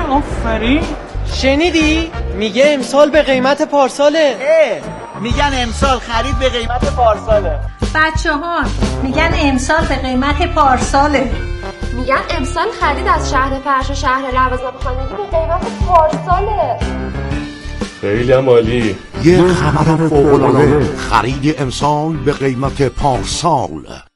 آفرین. شنیدی؟ میگه امسال به قیمت پارساله. میگن امسال خرید به قیمت پارساله. بچه‌ها میگن امسال به قیمت پارساله. میگن امسال خرید از شهر فرش و شهر لوازم خانگی به قیمت پارساله. خیلی هم عالی. یه خبر فوق‌العاده، خرید امسال به قیمت پارسال.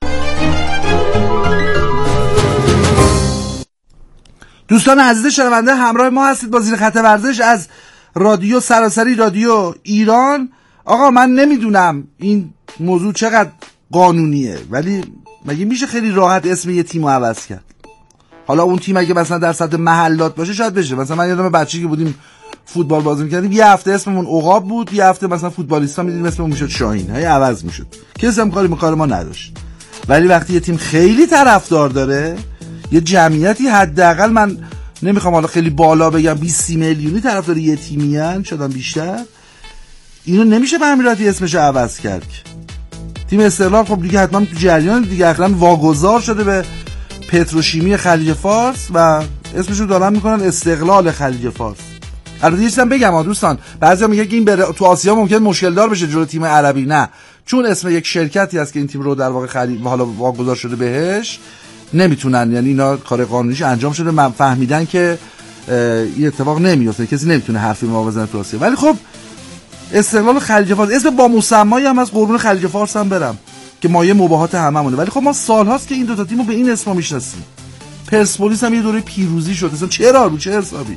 دوستان عزیز شنونده، همراه ما هستید با زیر خط ورزش از رادیو سراسری رادیو ایران. آقا من نمیدونم این موضوع چقدر قانونیه، ولی مگه میشه خیلی راحت اسم یه تیمو عوض کرد؟ حالا اون تیم اگه مثلا در سطح محلات باشه شاید بشه. مثلا من یادم بچگی که بودیم فوتبال بازی می‌کردیم، یه هفته اسممون عقاب بود، یه هفته مثلا فوتبالیستا می‌دیدیم اسممون میشد شاهین، هی عوض میشد. کسی هم کاری ما نداشت. ولی وقتی یه تیم خیلی طرفدار داره، یه جمعیتی حداقل من نمیخوام حالا خیلی بالا بگم 20 میلیونی طرفدار یه تیمیان، شدن بیشتر، اینو نمیشه به همین راحتی اسمش عوض کرد. تیم استقلال خب دیگه حتما تو جریان دیگه، اخیراً واگذار شده به پتروشیمی خلیج فارس و اسمشو دارن میکنن استقلال خلیج فارس. البته یه چیزم بگم دوستان، بعضیا میگه که این تو آسیا ممکن مشکل دار بشه جلوی تیم عربی. نه، چون اسم یک شرکتی هست که این تیم رو در واقع خرید و حالا واگذار شده بهش، نمیتونن، یعنی اینا کار قانونیش انجام شده، من فهمیدن که این اتفاق نمیفته، کسی نمیتونه حرفی ما بزنه تو آسیا. ولی خب استقلال خلیج فارس اسم با مسمایی هم از قربون خلیج فارس هم برم که مایه مباهات هممونه. ولی خب ما سال‌هاست که این دو تا تیمو به این اسما میشناسیم. پرسپولیس هم یه دوره پیروزی شد، اصلا چرا بود، چه حسابی.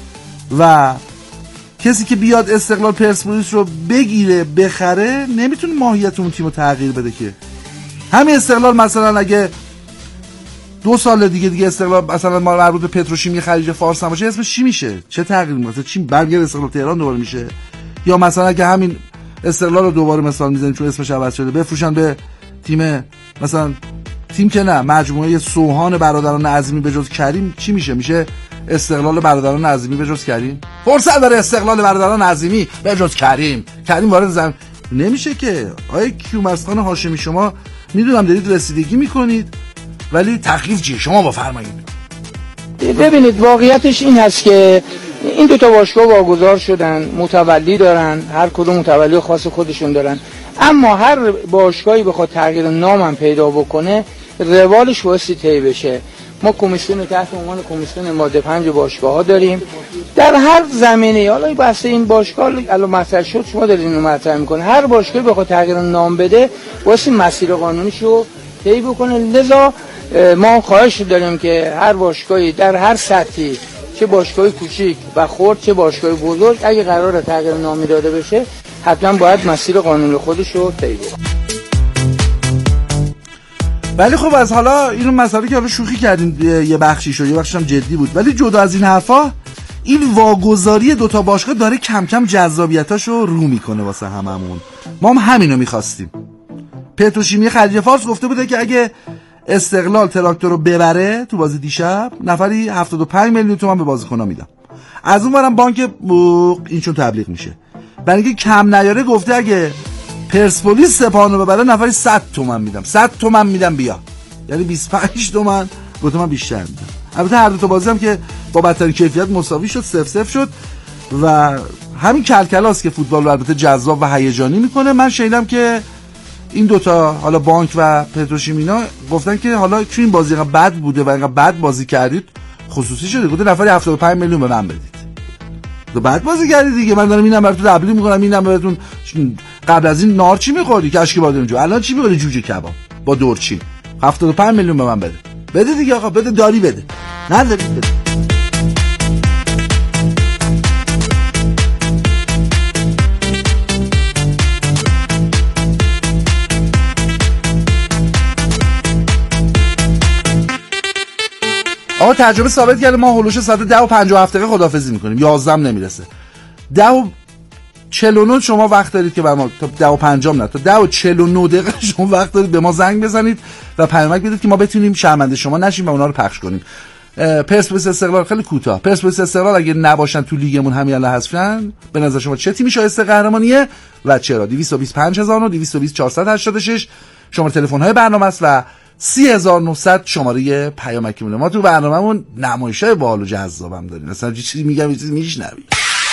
و کسی که بیاد استقلال پرسپولیس رو بگیره بخره نمیتونه ماهیت اون تیمو تغییر بده که. همین استقلال مثلا اگه 2 سال دیگه استقلال مثلا ما مربوط به پتروشیمی خلیج فارس باشه، اسمش چی میشه؟ چه تغییر میکنه؟ چی برگرد استقلال تهران دوباره میشه؟ یا مثلا اگه همین استقلال رو دوباره مثال میزنیم چون اسمش عوض شده، بفروشن به تیم مثلا تیم که نه، مجموعه سوهان برادران عظیمی به جز کریم، چی میشه؟ میشه استقلال برادران عظیمی به جز کریم. فرصت برای استقلال برادران عظیمی به جز کریم وارد زمین نمیشه که. آقای کیومرث هاشمی شما میدونم دارید رسیدگی میکنید، ولی تخفیف چیه؟ شما بفرمایید. ببینید واقعیتش این هست که این دو تا باشگاه واگذار شدن، متولی دارن، هر کدوم متولی خاص خودشون دارن، اما هر باشگاهی بخواد تغییر نام هم پیدا بکنه روالش واسه طی بشه. ما کمیسیون تحت عنوان کمیسیون ماده 5 باشگاه‌ها داریم در هر زمینه. حالا بحث این باشگاه الان مطرح شد، شما دارید اینو مطرح می‌کنید، هر باشگاهی بخواد تغییر نام بده واسه مسیر قانونیشو طی بکنه. لذا ما خواهش داریم که هر باشگاهی در هر سطحی، چه باشگاه کوچیک و خرد چه باشگاه بزرگ، اگه قراره تغییر نامی داده بشه حتما باید مسیر قانونی خودش رو طی کنه. ولی خب از حالا اینو مسئله که حالا شوخی کردیم یه بخشی شد، یه بخشش هم جدی بود، ولی جدا از این حرفا این واگذاری دوتا باشگاه داره کم کم جذابیتاشو رو میکنه واسه هممون. ما هم همینو میخواستیم. پتروشیمی خلیج فارس گفته بوده که اگه استقلال تراکتور رو ببره تو بازی دیشب، نفری 75 میلیون تومان به بازیکن‌ها میدم. از اون برم بانک این چون تبلیغ میشه، برای اینکه کم نیاره گفته اگه پرسپولیس سپاهان رو ببره نفری 100 تومان میدم. 100 تومان میدم بیا، یعنی 25 تومان گفتم من بیشتر میدم. البته هر دو تا بازی هم که با بدترین کیفیت مساوی شد، 0-0 شد و همین کلکلاست که فوتبال رو البته جذاب و هیجانی میکنه. من شنیدم که این دوتا حالا بانک و پتروشیمینا گفتن که حالا چون این بازی اینقدر بد بوده و اینقدر بد بازی کردید خصوصی شده، گفته نفری 75 میلیون به من بدید. تو بد بازی کردید دیگه، من دارم اینم براتون تبلیغ میکنم، اینم براتون. قبل از این نار چی میخوردی؟ کشکی بادم جو، الان چی میخوری؟ جوجه کباب با دورچین. 75 میلیون به من بده. بده دیگه آقا، بده، داری بده، نداری بده. آقا تجربه ثابت کرده ما هولوش ساعت 10:57 خداحافظی میکنیم، 11 نمیرسه. 10:49 شما وقت دارید که ما تا 10:50 نه، تا 10:49 دقیقه شما وقت دارید به ما زنگ بزنید و پیامک بدید که ما بتونیم شرمنده شما نشیم و اونا رو پخش کنیم. پرسپولیس استقلال خیلی کوتاه. پرسپولیس استقلال اگه نباشن تو لیگمون همین الان حذفن، به نظر شما چه تیمی شایسته قهرمانیه و چرا؟ 225000 و 220486 شماره تلفن های برنامه است و 30,900 شماره پیامکی مونه. ما تو برنامه‌مون نمایش‌های باحال و جذابم داریم، مثلا یه چیزی میگم یه چیزی میشنوی.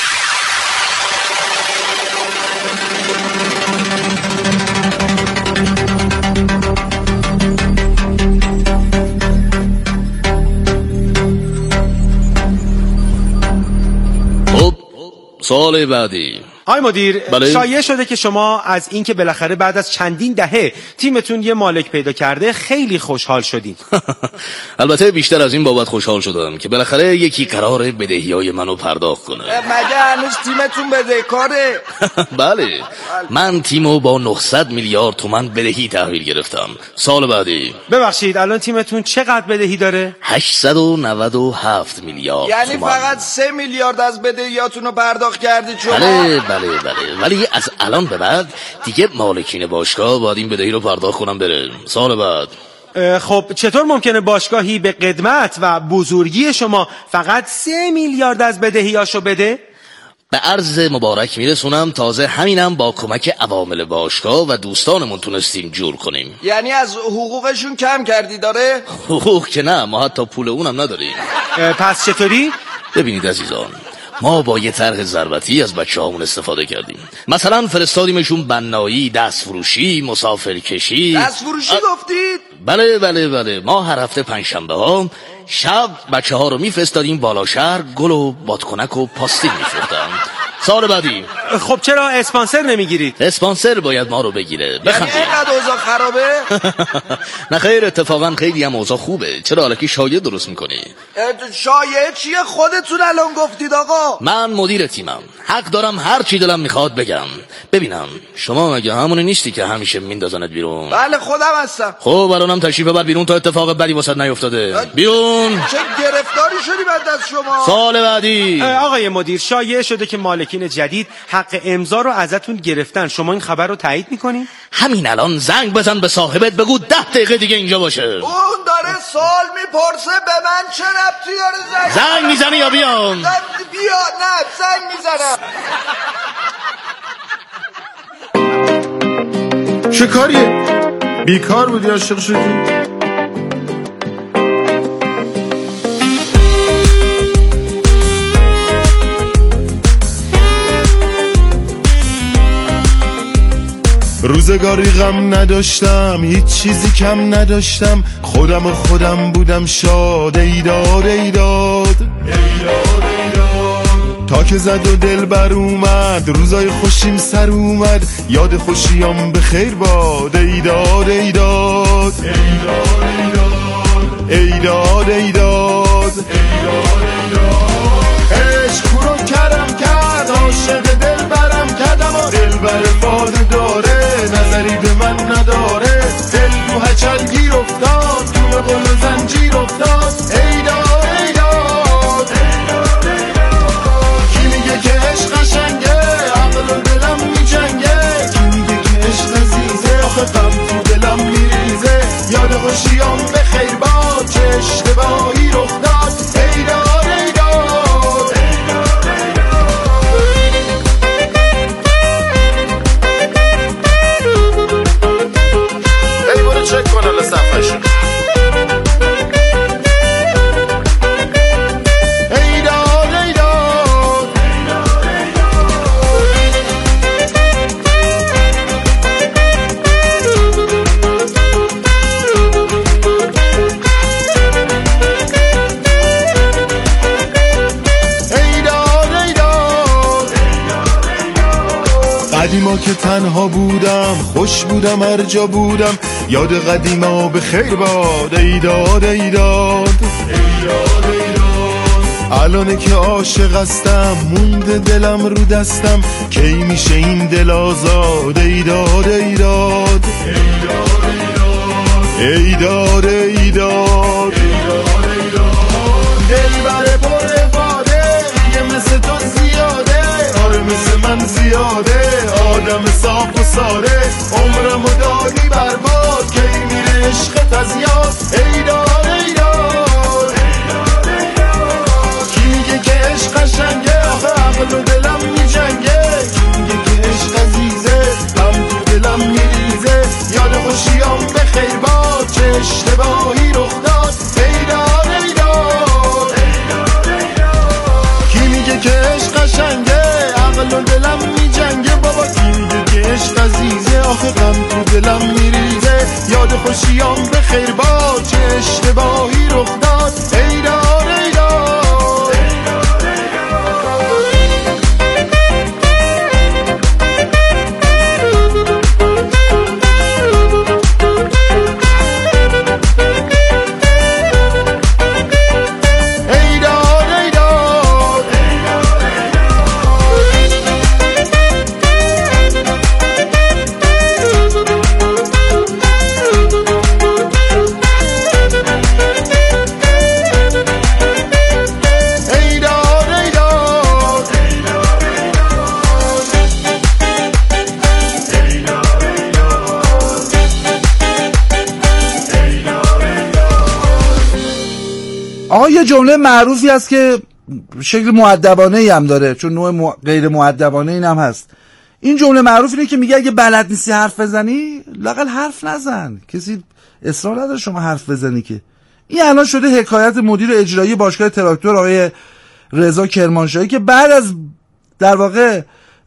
سوال بعدی. آقای مدیر، بله؟ شایعه شده که شما از اینکه بالاخره بعد از چندین دهه تیمتون یه مالک پیدا کرده خیلی خوشحال شدین. البته بیشتر از این بابت خوشحال شدم که بالاخره یکی قراره بدهیای منو پرداخت کنه. مگه هنوز تیمتون بدهکاره؟ بله، من تیمو با 900 میلیارد تومان بدهی تحویل گرفتم. سال بعدی. ببخشید الان تیمتون چقدر بدهی داره؟ 897 میلیارد. یعنی تومان. فقط 3 میلیارد از بدهیاتونو پرداخت کردید شما؟ بله، ولی از الان به بعد دیگه مالکین باشگاه باید این بدهی رو پرداخت کنم بره. سال بعد. خب چطور ممکنه باشگاهی به قدمت و بزرگی شما فقط 3 میلیارد از بدهیاشو بده؟ به عرض مبارک میرسونم، تازه همینم با کمک عوامل باشگاه و دوستانمون تونستیم جور کنیم. یعنی از حقوقشون کم کردی داره؟ حقوق که نه، ما حتی پول اونم نداریم. پس چطوری؟ ببینید عزیزان، ما با یه طرح ضربتی از بچه‌هامون استفاده کردیم. مثلا فرستادیمشون بنایی، دستفروشی، مسافرکشی. دستفروشی گفتید؟ بله، ما هر هفته پنجشنبه ها شب بچه‌ها رو میفرستادیم بالا شهر، گل و بادکنک و پاستیل می‌فروختن. سال بعدی. خب چرا اسپانسر نمیگیرید؟ اسپانسر باید ما رو بگیره. یعنی اینقدر اوضاع خرابه؟ نه خیر، اتفاقا خیلی هم اوضاع خوبه. چرا الکی شایعه درست میکنی؟ شایعه چیه؟ خودتون الان گفتید آقا. من مدیر تیمم، حق دارم هر چی دلم میخواد بگم. ببینم شما مگه همونی نیستی که همیشه میندازنت بیرون؟ بله خودم هستم. خب الانم تشریف ببر بیرون تا اتفاق بدی واسط نیفتاده. بیرون. چه گرفتاری شدی بعد از شما؟ سال بعدی. آقای مدیر، شایعه شده که مالکین جدید حق امضا رو ازتون گرفتن. شما این خبر رو تایید میکنین؟ همین الان زنگ بزن به صاحبت، بگو 10 دقیقه دیگه اینجا باشه. اون داره سوال میپرسه، به من چه ربطی داره؟ زنگ میزنی یا بیام؟ بیا، نه زنگ میزنم. چه کاریه؟ بیکار بودی عاشق شدی؟ روزگاری غم نداشتم، هیچ چیزی کم نداشتم، خودم بودم شاد. ایداد تا که زد و دل بر اومد، روزای خوشیم سر اومد، یاد خوشیام به خیر باد. ایداد عشق رو کرم کرد، عاشق دل برم کردم و دل بر فاده داره، نظری به من نداره. دل تو هچل گیر افتاد، تو قل و زنجیر افتاد. ایداد کی میگه که عشق قشنگه، عقل و دلم میجنگه. کی میگه که عشق عزیزه، آخه غم تو دلم میریزه. یاد خوشیام به خیر باد، چه اشتباهی رخ داد. ایداد چک کن الان صفحه‌شو. قدیما که تنها بودم، خوش بودم هر جا بودم، یاد قدیما به خیر باد. ایداد الانه که عاشق هستم، مونده دلم رو دستم، کی میشه این دل آزاد. ایداد دل بره پر افاده، یه مثل تو زیاده، آره مثل من زیاده. آدم صاف و ساده، عمرمو دادی برباد، کی میره عشقت از یاد. ایداد کی میگه که عشق قشنگه، آخه عقل و دلم میجنگه. کی میگه که عشق عزیزه، غم تو دلم میریزه. یاد خوشیام به خیر باد، چه عقل و دلم می جنگه بابا کی میگه که عشق عزیزه آخه غم تو دلم میریزه یاد خوشیام به خیر با چه اشتباهی رخ داد ایدار ایدار آقا یه جمله معروفی هست که شکل مؤدبانه ای هم داره، چون نوع غیر مؤدبانه این هم هست. این جمله معروف اینه که میگه اگه بلد نیستی حرف بزنی لااقل حرف نزن. کسی اصرار نداره شما حرف بزنی که. این الان شده حکایت مدیر اجرایی باشگاه تراکتور آقای رضا کرمانشاهی که بعد از در واقع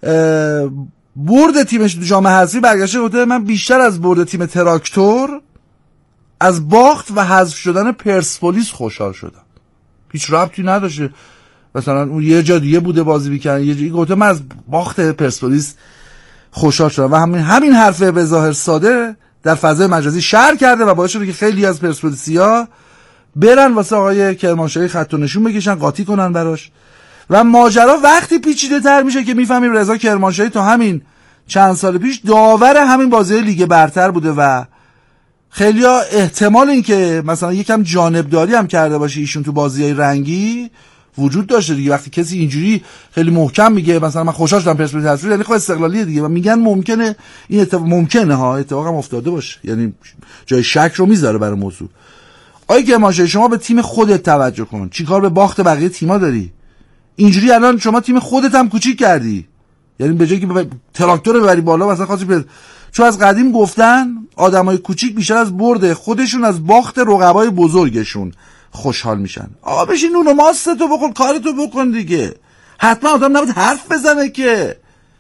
برد تیمش تو جام حذفی برگشته گفته من بیشتر از برد تیم تراکتور از باخت و حذف شدن پرسپولیس خوشحال شدم. هیچ ربطی نداشته مثلا اون یه جا دیگه بوده بازی می‌کنه، یه جایی گفته من از باخت پرسپولیس خوشحال شدم و همین حرف به ظاهر ساده در فضای مجازی شهر کرده و باعث شده که خیلی از پرسپولیسیا برن واسه آقای کرمانشاهی خط و نشون بکشن، قاطی کنن براش. و ماجرا وقتی پیچیده تر میشه که میفهمیم رضا کرمانشاهی تا همین چند سال پیش داور همین بازی لیگ برتر بوده و خیلیا احتمال این که مثلا یکم جانبداری هم کرده باشه ایشون تو بازیای رنگی وجود داشته دیگه. وقتی کسی اینجوری خیلی محکم میگه مثلا من خوشحال شدم پرسپولیس حذف شد، یعنی خب استقلالیه دیگه و میگن ممکنه این اتفاق هم افتاده باشه، یعنی جای شک رو میذاره برای موضوع. آقای کرمانشاهی شما به تیم خودت توجه کن، چیکار به باخت بقیه تیما داری؟ اینجوری الان شما تیم خودت هم کوچیک کردی، یعنی به جای که تراکتور ببری بالا مثلا خواستی چون از قدیم گفتن آدمای کوچیک بیشتر از برد خودشون از باخت رقبای بزرگشون خوشحال میشن. آقا بشین نون و ماستتو بخور، کارتو بکن دیگه. حتما آدم نباید حرف بزنه که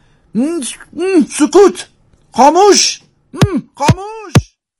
سکوت، خاموش، خاموش.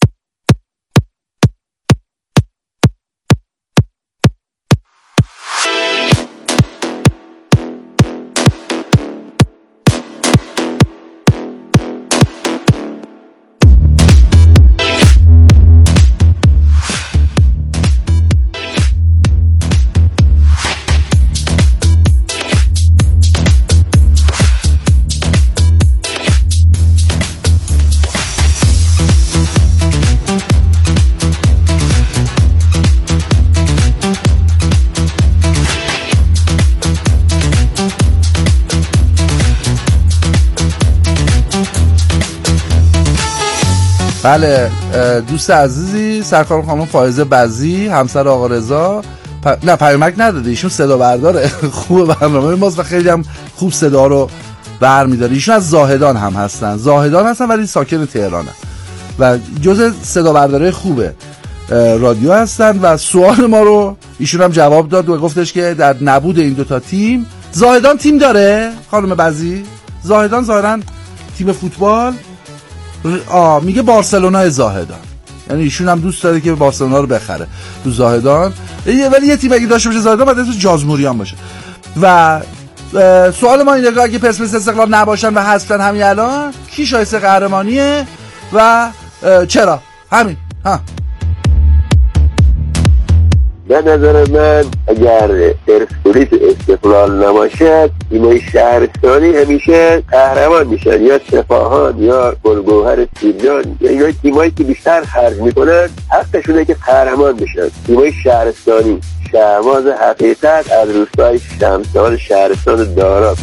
بله دوست عزیزی سرکار خانم فائزه بزی همسر آقا رضا نه پیامک نداده، ایشون صدا برداره خوب برنامه ماست و خیلی هم خوب صدا رو برمی‌داره. ایشون از زاهدان هم هستن، ولی ساکن تهرانن و جزء صدا برداره خوبه رادیو هستن و سوال ما رو ایشون هم جواب داد و گفتش که در نبود این دوتا تیم زاهدان تیم داره. خانم بزی زاهدان ظاهرا تیم فوتبال میگه بارسلونا زاهدان، یعنی ایشون هم دوست داره که بارسلونا رو بخره تو زاهدان، ولی یه تیم اگه داشته باشه زاهدان باید اسمش جازموریان باشه. و سوال ما اینه که اگه پرسپولیس استقلال نباشن و حذفن همین الان کی شایسته قهرمانیه و چرا؟ همین به نظر من اگر پرسپولیس استقلال نباشد تیمای شهرستانی همیشه قهرمان میشن، یا سپاهان یا گلگوهر سیرجان یا تیمایی که بیشتر خرج میکنن حقشونه که قهرمان بشن. تیمای شهرستانی شهرواز حقیقت از روستای شمسان شهرستان دارا.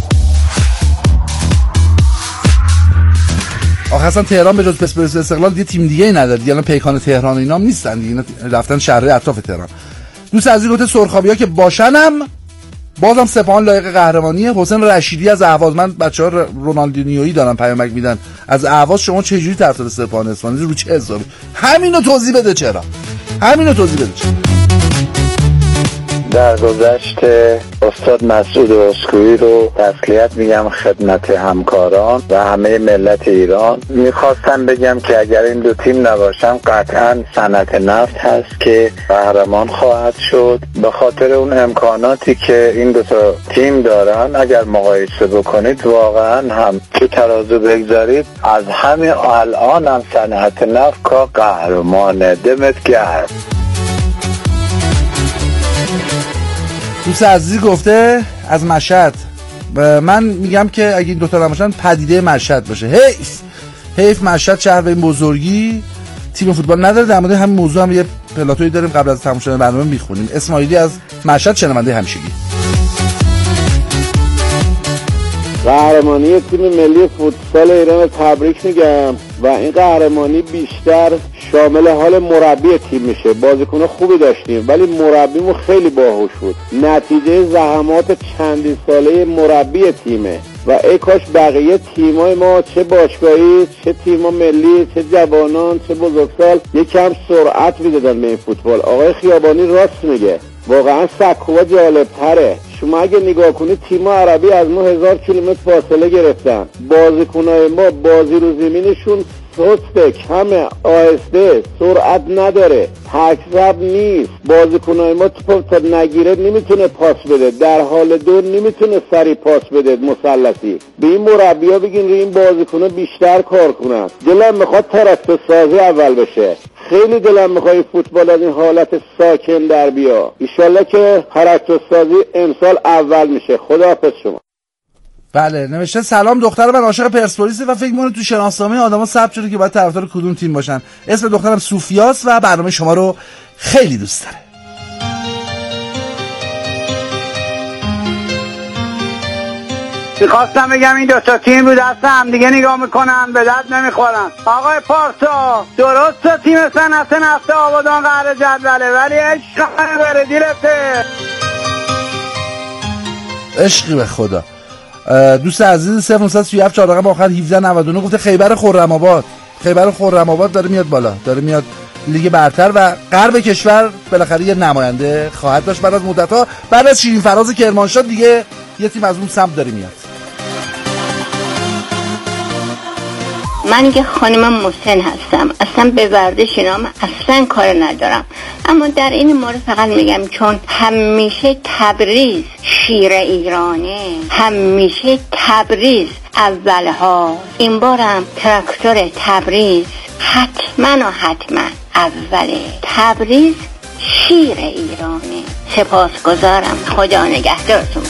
آخه اصلا تهران به جز پرسپولیس استقلال دیگه تیم دیگه ای نداره دیگه، الان پیکان تهران اینا هم نیستن دیگه، رفتن شهرهای اطراف تهران. دوست عزیز گفته سرخابی‌ها که باشنم بازم سپاهان لایق قهرمانیه. حسین رشیدی از اهواز، من بچه‌ها رونالدینیویی دارن پیامک میدن از اهواز، شما چه جوری طرفدار سپاهان اسپانیایی رو چه حسابی؟ همینو توضیح بده چرا. به درگذشت استاد مسعود اسکوئی رو تسلیت میگم خدمت همکاران و همه ملت ایران. میخواستم بگم که اگر این دو تیم نباشن قطعا صنعت نفت هست که قهرمان خواهد شد. به خاطر اون امکاناتی که این دو تا تیم دارن اگر مقایسه بکنید واقعا هم تو ترازو بگذارید از همین الان هم صنعت نفت که قهرمانه. دمت گرم. دوست عزیزی گفته از مشهد. من میگم که اگه این دوتا نباشن پدیده مشهد باشه. حیف مشهد شهر به این بزرگی تیم فوتبال نداره. در مورد همین موضوع هم یه پلاتوی داریم قبل از تموم شدن برنامه میخونیم. اسماعیلی از مشهد شنونده همیشگی. قهرمانی تیم ملی فوتسال ایران تبریک میگم و این قهرمانی بیشتر شامل حال مربی تیم میشه. بازیکن خوبی داشتیم ولی مربیمون خیلی باهوش بود. نتیجه زحمات چندین ساله مربی تیمه و ای کاش بقیه تیمای ما چه باشگاهی چه تیما ملی چه جوانان چه بزرگسال یکم سرعت میدادن به این فوتبال. آقای خیابانی راست میگه، واقعا سکوها جالب تره. شما اگه نگاه کنید تیم‌ها عربی از ما 1000 کیلومتر فاصله گرفتن. بازیکن‌های ما بازی رو زمینشون سسته، کمه، آهسته، سرعت نداره، تک‌ضرب نیست. بازیکن‌های ما توپ تا نگیره نمیتونه پاس بده، در حال دور نمیتونه سری پاس بده مثلثی. به این مربی‌ها بگین روی این بازیکن‌ها بیشتر کار کنن. دلم میخواد تراکتور سازی اول بشه. خیلی دلم میخواد فوتبال از این حالت ساکن در بیا. ایشالله که تراکتور سازی امسال اول میشه. خداحافظ شما. بله نوشته سلام دختر من عاشق پرسپولیس و فکر می‌کنه تو شناسنامه آدما ثبت شده که باید طرفدار کدوم تیم باشن. اسم دخترم سوفیاست و برنامه شما رو خیلی دوست داره. میخواستم بگم این دو تا تیم رو دست هم دیگه نگاه میکنن به درد نمیخورن. آقای پارسا درست تیم صنعت نفت آبادان قهر جدوله ولی عشق بره دیرته. عشقی به خدا. دوست عزیز 0937 4 رقم آخر 1799 گفته خیبر خرم‌آباد. خیبر خرم‌آباد داره میاد بالا، داره میاد لیگ برتر و غرب کشور بالاخره یه نماینده خواهد داشت بعد از مدت‌ها. بعد از شیرین فراز کرمانشاه دیگه یه تیم از اون سمت داره میاد. من که خانم محسن هستم، اصلا به ورزش اینا اصلا کار ندارم، اما در این مورد فقط میگم چون همیشه تبریز شیر ایرانه، همیشه تبریز اولها، این بارم تراکتور تبریز حتما و حتما اوله. تبریز شیر ایرانه. سپاسگزارم. خدا نگهدارتون.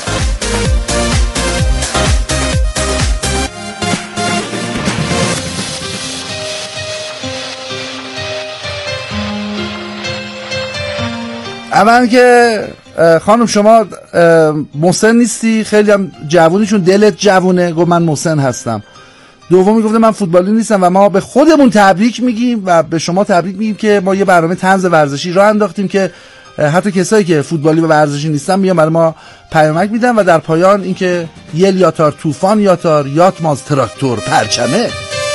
اول که خانم شما محسن نیستی، خیلی هم جوونی چون دلت جوونه. گفت من محسن هستم. دومی گفته من فوتبالی نیستم و ما به خودمون تبریک میگیم و به شما تبریک میگیم که ما یه برنامه طنز ورزشی راه انداختیم که حتی کسایی که فوتبالی و ورزشی نیستن میان برای ما پیامک میدن و در پایان اینکه یل یاتار طوفان یاتار یاتماز تراکتور پرچمه.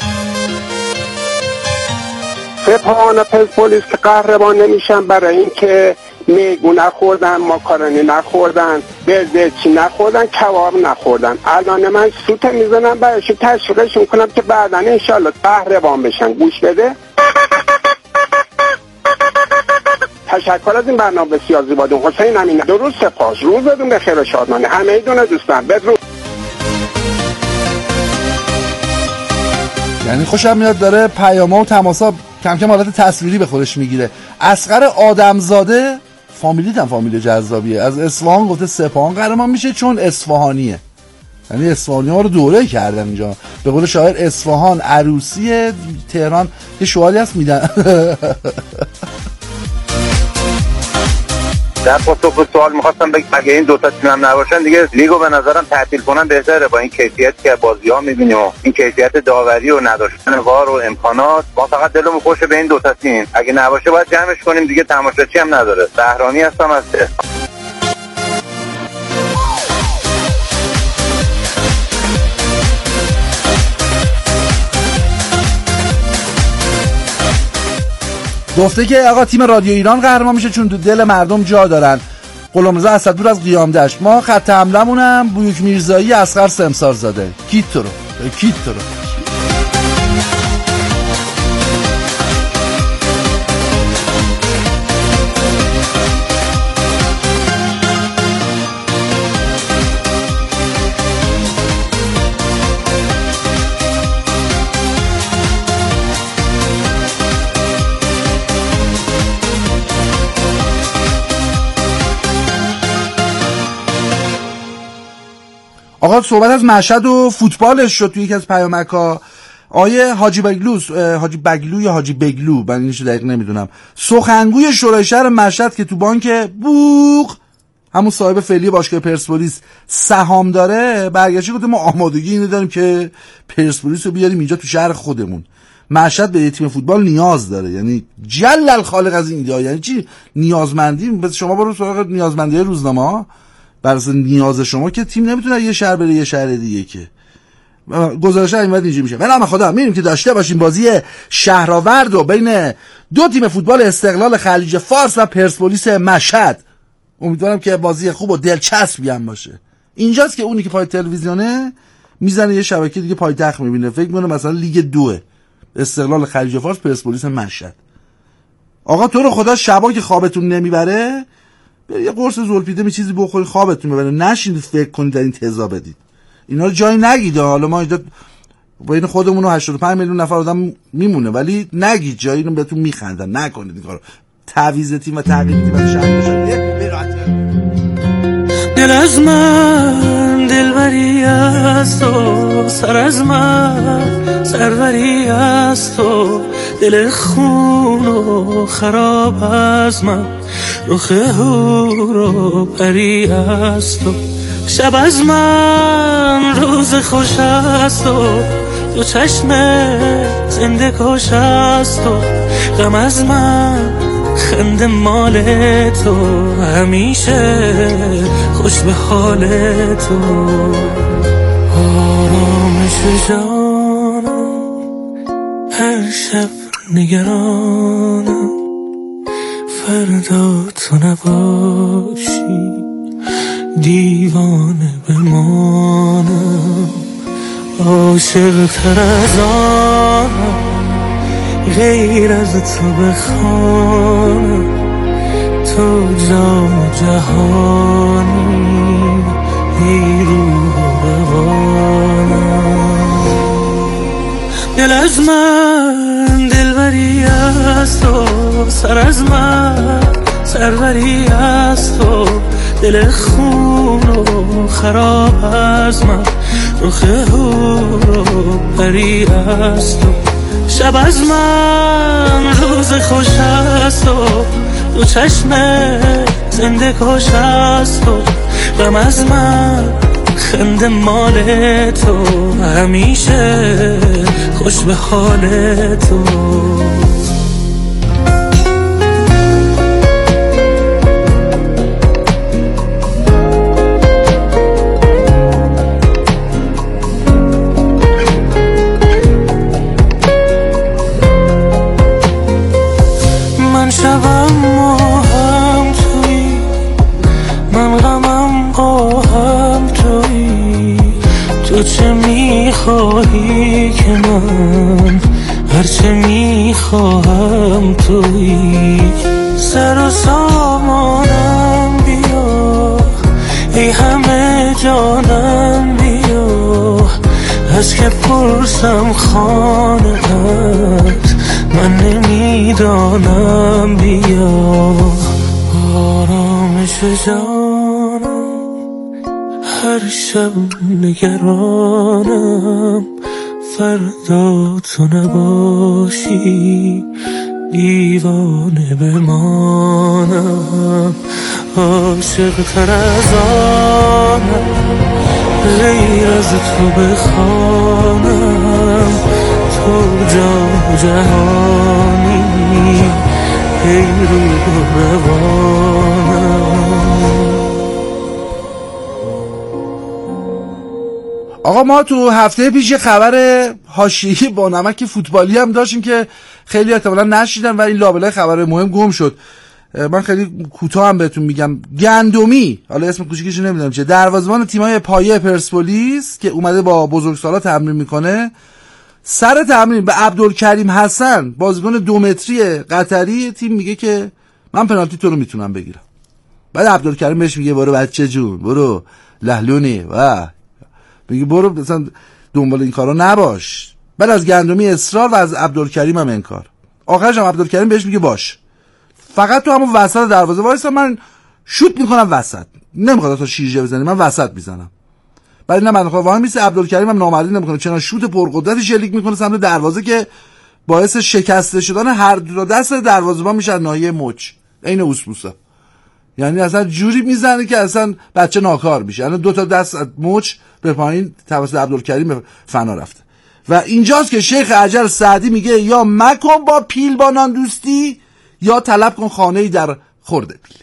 سپاهان پرسپولیس که قهرمان نمیشن برای اینکه میگو نخوردن، ماکارونی نخوردن، برزچی نخوردن، کباب نخوردن. الان من سوت میزنم برایشون تشویقشون کنم که بعداً انشالله قهرمان بشن. گوش بده. تشکر از این برنامه بسیار زیباتون. حسین امینه. درود سپاس. روزتون بخیر و شادمانه. همه دونه دوستان بدرود. یعنی خوشم میاد داره پیاما و تماسا کم کم حالت تصویری به خودش میگیره. اصغر آدمزاده فامیلیت هم فامیل جذابیه. از اصفهان گفته سپاهان قهرمان میشه چون اصفهانیه. یعنی اصفهانی ها رو دوره کردن اینجا. به قول شاعر اصفهان عروسی تهران. یه سوالی هست میدن. در پاسخ به سوال می‌خواستم بگم اگه این دو تا تیم هم نباشن دیگه لیگو به نظرم تعطیل کنن بهتره. با این کیفیتی که بازی‌ها می‌بینیم و این کیفیت داوری و نداشتن وار و امکانات ما فقط دلمون خوشه به این دو تا تیم. اگه نباشه باید جمعش کنیم دیگه. تماشاچی هم نداره. بهرامی هستم از گفته که آقا تیم رادیو ایران قهرمان میشه چون دل مردم جا دارن. غلامرضا اسدپور از قیام دشت. ما خط حمله‌مونم بویک میرزایی، اصغر سمسارزاده. کیت تو رو آقا صحبت از مشهد و فوتبالش شد توی یکی از پیامک‌ها. آیه حاجی بگلو یا حاجی بگلو، من اینشو دقیق نمیدونم، سخنگوی شورای شهر مشهد که تو بانک بوق همون صاحب فعلی باشگاه پرسپولیس سهام داره، برگشته گفته ما آمادگی اینو داریم که پرسپولیس رو بیاریم اینجا تو شهر خودمون. مشهد به تیم فوتبال نیاز داره، یعنی جل الخالق از این ایده. یعنی چی نیازمندی؟ بس شما برو سراغ نیازمندی روزنامه، بر اساس نیاز شما که تیم نمیتونه یه شهر بره یه شهر دیگه که. گزارش این وقت اینجوری میشه. به نام خدا میریم که داشته باشیم بازی شهرآورد و بین دو تیم فوتبال استقلال خلیج فارس و پرسپولیس مشهد. امیدوارم که بازی خوب و دلچسبی هم باشه. اینجاست که اونی که پای تلویزیونه میزنه یه شبکه دیگه پایتخت میبینه، فکر میکنه مثلا لیگ 2 استقلال خلیج فارس پرسپولیس مشهد. آقا تو رو خدا شبا که خوابتون نمیبره یه قرص زولپیده می چیزی بخورید خوابتون ببره، نشینید فکر کنید در این تضا بدید. اینا رو جایی نگید. حالا ما اینجا بین خودمون و 85 میلیون نفر آدم میمونه، ولی نگید جایی رو بهتون میخندن. نکنید این کارو. تعویض تیم و تغییر تیم از شهر بشه. دل از من دلبری است و سر از من سروری است و دل خون و خراب از من رخ هور و پری است و شب از من روز خوش است و دو چشم زنده کش است و غم از من خنده مال تو همیشه خوش به حال تو آرامش جانم هر شب نگرانم فردا تو نباشی دیوانه بمانم عاشق تر از آنم غیر از تو بخوانم تو جان جهانی ای روح روانم دل از من دلبری است و سر از من سروری است و دل خون و خراب از من رخ هور و پری است و شب از من روز خوش است و دو چشم زنده کش است و غم از من خنده مال تو همیشه خوش به حال تو شبم و هم توی من غمم و هم توی تو چه میخواهی که من هرچه میخواهم توی سر و سامانم بیا ای همه جانم بیا از که پرسم خانه‌ات من نمیدانم بیا آرامش جانم هر شب نگرانم فردا تو نباشی دیوانه بمانم عاشق تر از آنم غیر از تو بخوانم تو جان جهانی ای روح روانم. آقا ما تو هفته پیش خبر حاشیه‌ای با نمک فوتبالی هم داشتیم که خیلی احتمالاً نشیدن و این لابلای خبر مهم گم شد. من خیلی کوتاه هم بهتون میگم. گندمی، حالا اسم کوچیکش نمیدونم چه، دروازه‌بان تیمای پایه پرسپولیس که اومده با بزرگسالا تمرین میکنه، سر تمرین به عبدالکریم حسن بازیکن 2 متری قطری تیم میگه که من پنالتی تو رو میتونم بگیرم. بعد عبدالکریم بهش میگه برو بچه جون، برو لهلونی، و میگه برو مثلا دنبال این کارا نباش. بعد از گندمی اصرار و از عبدالکریم هم انکار. آخرش هم عبدالکریم بهش میگه باش، فقط تو همون وسط دروازه وایسا، من شوت میکنم وسط، نمیخواد تا شیرجه بزنی، من وسط میزنم. بعد اینا من خواهم میسه عبدالکریم هم نامردی نمیکنه، چنان شوت پرقدرتی شلیک میکنه سمت دروازه که باعث شکسته شدن هر دو دست دروازه‌بان میشه ناحیه مچ، عین اوسبوسا. یعنی اصلا جوری میزنه که اصلا بچه ناکار میشه، یعنی 2 تا دست مچ به پایین توسط عبدالکریم فنا رفته. و اینجاست که شیخ اجل سعدی میگه یا مکن با پیل با نان دوستی، یا طلب کن خانه‌ای در خورده پیل.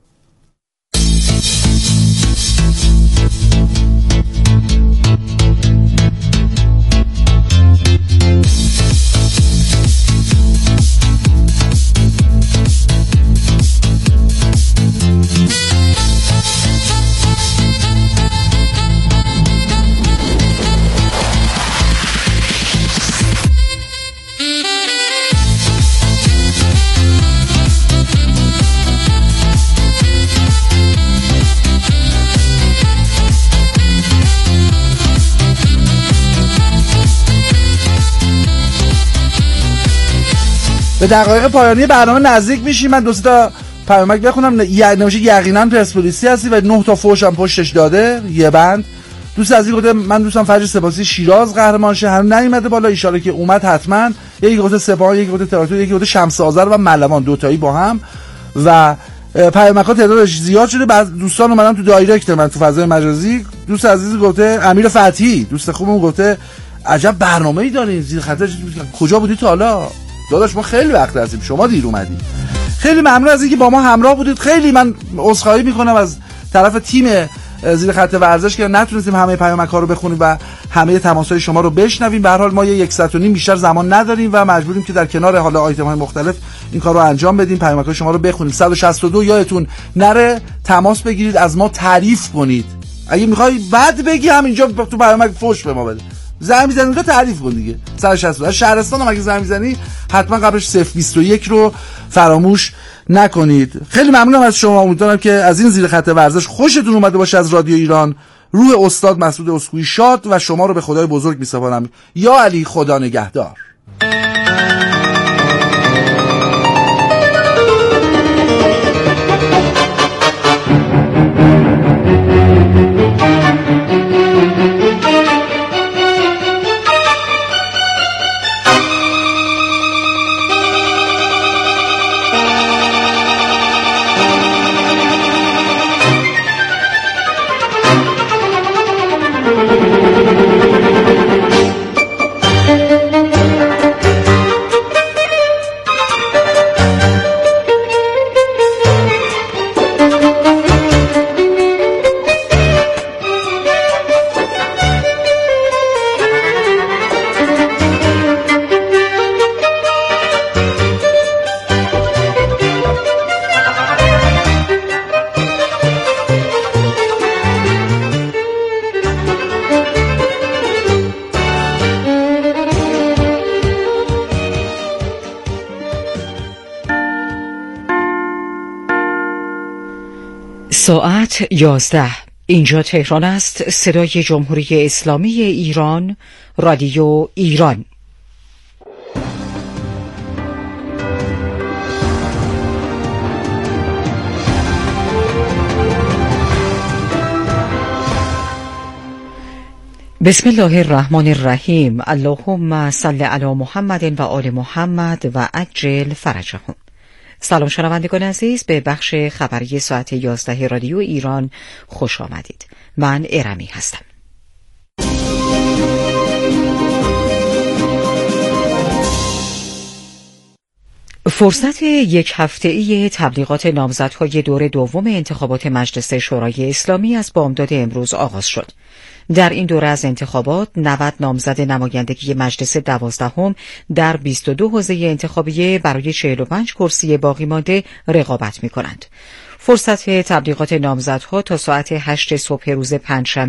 به دقایق پایانی برنامه نزدیک میشیم. من 2 تا پیامک بخونم. نوشته یقینا پرسپولیسی هستی و 9 تا فوش هم پشتش داده یه بند. دوست عزیز گفته من دوستم فجر سپاسی شیراز قهرمان شه، هنوز نیومده بالا، ان شاءالله که اومد حتما. یکی گفته سپاهان، یکی گفته تراکتور، یکی گفته شمس آذر و ملوان، 2 تایی با هم. و پیامک‌ها تعدادش زیاد شده. بعض دوستان اومدن تو دایرکت من تو فضای مجازی. دوست عزیز گفته امیر فتحی، دوست خوبم، گفته عجب برنامه‌ای دارین، زیر خط کجا بودی تا حالا؟ داداش ما خیلی وقت هستیم، شما دیر اومدید. خیلی ممنون از اینکه با ما همراه بودید. خیلی من عذرخواهی میکنم از طرف تیم زیر خط ورزش که نتونستیم همه پیامک‌ها رو بخونیم و همه تماس‌های شما رو بشنویم. به هر حال ما 1 ساعت و نیم بیشتر زمان نداریم و مجبوریم که در کنار حالا آیتم‌های مختلف این کار رو انجام بدیم، پیامک‌های شما رو بخونیم. 162 یادتون نره تماس بگیرید، از ما تعریف کنید. اگه می‌خوای بعد بگی همینجا تو پیامک فوش به ما بده. زنگ میزنی اونجا تعریف کن دیگه. 160 از شهرستان هم اگه زنگ میزنی حتما قبلش 021 رو فراموش نکنید. خیلی ممنونم از شما. امیدوارم که از این زیر خط ورزش خوشتون اومده باشه. از رادیو ایران روح استاد مسعود اسکوئی شاد و شما رو به خدای بزرگ میسپارم. یا علی خدا نگهدار. ساعت 11. اینجا تهران است. صدای جمهوری اسلامی ایران، رادیو ایران. بسم الله الرحمن الرحیم. اللهم صل علی محمد و آل محمد و عجل فرجهم. سلام شنوندگان عزیز، به بخش خبری ساعت 11 رادیو ایران خوش آمدید. من ارمی هستم. فرصت یک هفته‌ای تبلیغات نامزدهای دور دوم انتخابات مجلس شورای اسلامی از بامداد امروز آغاز شد. در این دوره از انتخابات 90 نامزد نمایندگی مجلس 12 در 22 حوزه انتخابی برای 45 کرسی باقی مانده رقابت می‌کنند. فرصت تبلیغات نامزدها تا ساعت 8 صبح روز پنجشنبه